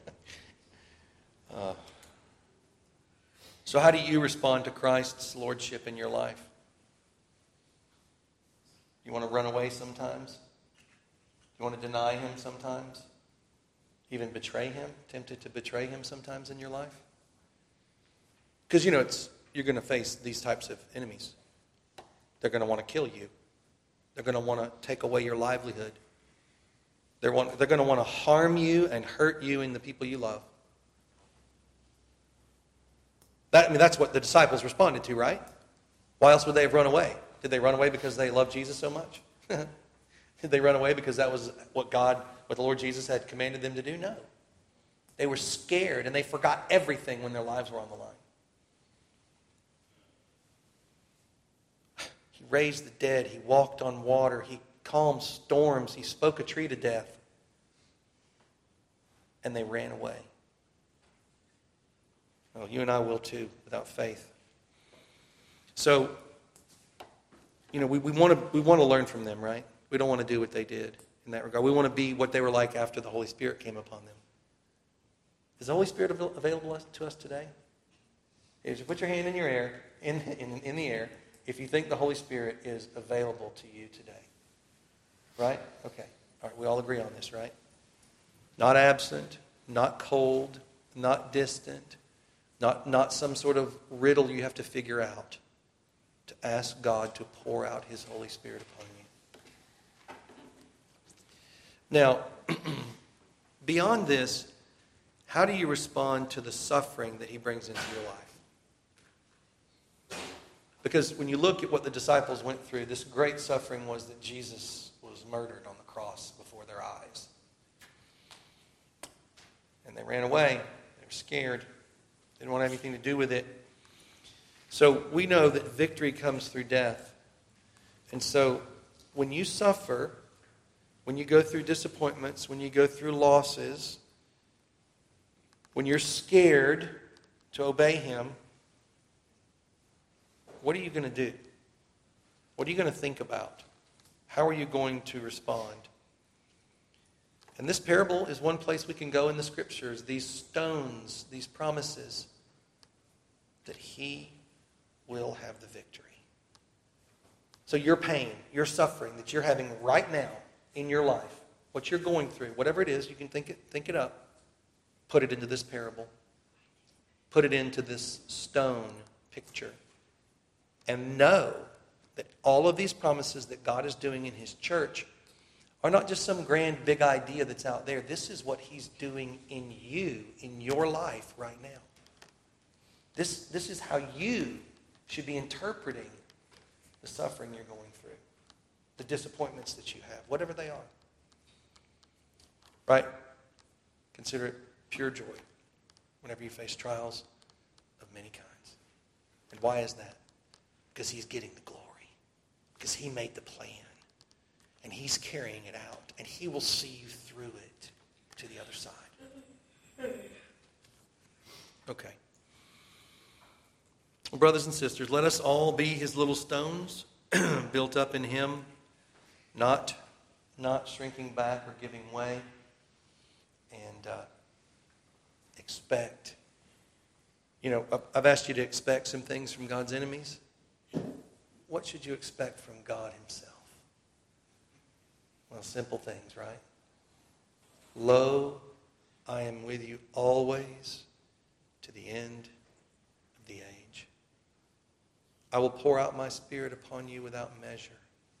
uh, so how do you respond to Christ's lordship in your life? You want to run away sometimes? You want to deny him sometimes? Even betray him? Tempted to betray him sometimes in your life? Because, you know, it's you're going to face these types of enemies. They're going to want to kill you. They're going to want to take away your livelihood. They're, want, they're going to want to harm you and hurt you and the people you love. That, I mean, that's what the disciples responded to, right? Why else would they have run away? Did they run away because they loved Jesus so much? Did they run away because that was what God, what the Lord Jesus had commanded them to do? No. They were scared and they forgot everything when their lives were on the line. He raised the dead. He walked on water. He calmed storms. He spoke a tree to death. And they ran away. Well, you and I will too, without faith. So, you know, we, we want to we want to learn from them, right? We don't want to do what they did in that regard. We want to be what they were like after the Holy Spirit came upon them. Is the Holy Spirit available to us today? If you put your hand in your air, in, in, in the air, if you think the Holy Spirit is available to you today. Right? Okay. All right, we all agree on this, right? Not absent, not cold, not distant, not, not some sort of riddle you have to figure out. To ask God to pour out his Holy Spirit upon you. Now, beyond this, how do you respond to the suffering that he brings into your life? Because when you look at what the disciples went through, this great suffering was that Jesus was murdered on the cross before their eyes. And they ran away. They were scared. They didn't want to have anything to do with it. So we know that victory comes through death. And so when you suffer, when you go through disappointments, when you go through losses, when you're scared to obey Him, what are you going to do? What are you going to think about? How are you going to respond? And this parable is one place we can go in the Scriptures. These stones, these promises, that He will have the victory. So your pain, your suffering that you're having right now in your life, what you're going through, whatever it is, you can think it, think it up. Put it into this parable. Put it into this stone picture. And know that all of these promises that God is doing in His church are not just some grand big idea that's out there. This is what He's doing in you, in your life right now. This, this is how you should be interpreting the suffering you're going through, the disappointments that you have, whatever they are. Right? Consider it pure joy whenever you face trials of many kinds. And why is that? Because He's getting the glory. Because He made the plan. And He's carrying it out. And He will see you through it to the other side. Okay. Well, brothers and sisters, let us all be His little stones, built up in Him, not, not shrinking back or giving way. And uh, expect. You know, I've asked you to expect some things from God's enemies. What should you expect from God Himself? Well, simple things, right? Lo, I am with you always to the end of the age. I will pour out my Spirit upon you without measure.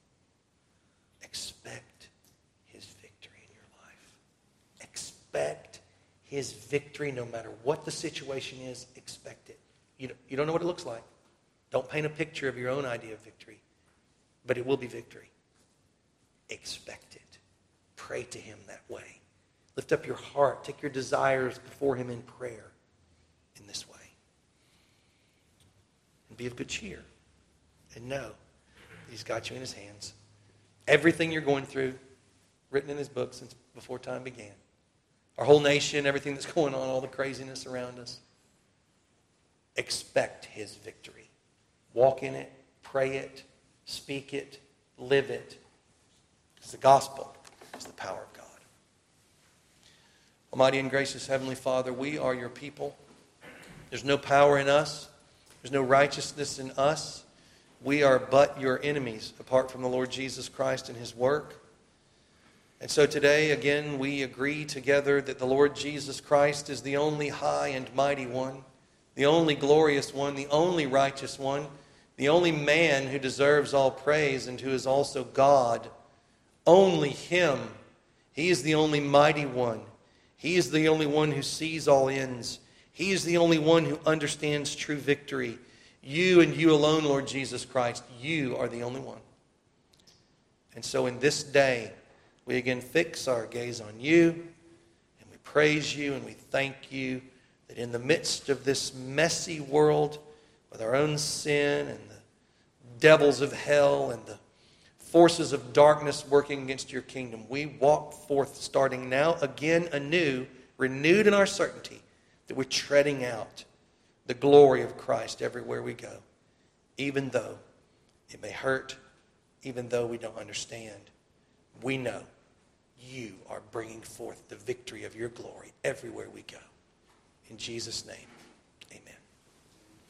Expect His victory in your life. Expect His victory no matter what the situation is. Expect it. You don't, you don't know what it looks like. Don't paint a picture of your own idea of victory. But it will be victory. Expect it. Pray to Him that way. Lift up your heart. Take your desires before Him in prayer in this way. And be of good cheer. And know He's got you in His hands. Everything you're going through, written in His book since before time began. Our whole nation, everything that's going on, all the craziness around us. Expect His victory. Walk in it, pray it, speak it, live it. Because the gospel is the power of God. Almighty and gracious Heavenly Father, we are your people. There's no power in us. There's no righteousness in us. We are but your enemies apart from the Lord Jesus Christ and His work. And so today, again, we agree together that the Lord Jesus Christ is the only high and mighty one, the only glorious one, the only righteous one, the only man who deserves all praise and who is also God. Only Him. He is the only mighty one. He is the only one who sees all ends. He is the only one who understands true victory. You and you alone, Lord Jesus Christ, you are the only one. And so in this day, we again fix our gaze on you, and we praise you, and we thank you that in the midst of this messy world, with our own sin and the devils of hell and the forces of darkness working against your kingdom, we walk forth starting now again anew, renewed in our certainty that we're treading out the glory of Christ everywhere we go, even though it may hurt, even though we don't understand. We know you are bringing forth the victory of your glory everywhere we go. In Jesus' name, amen.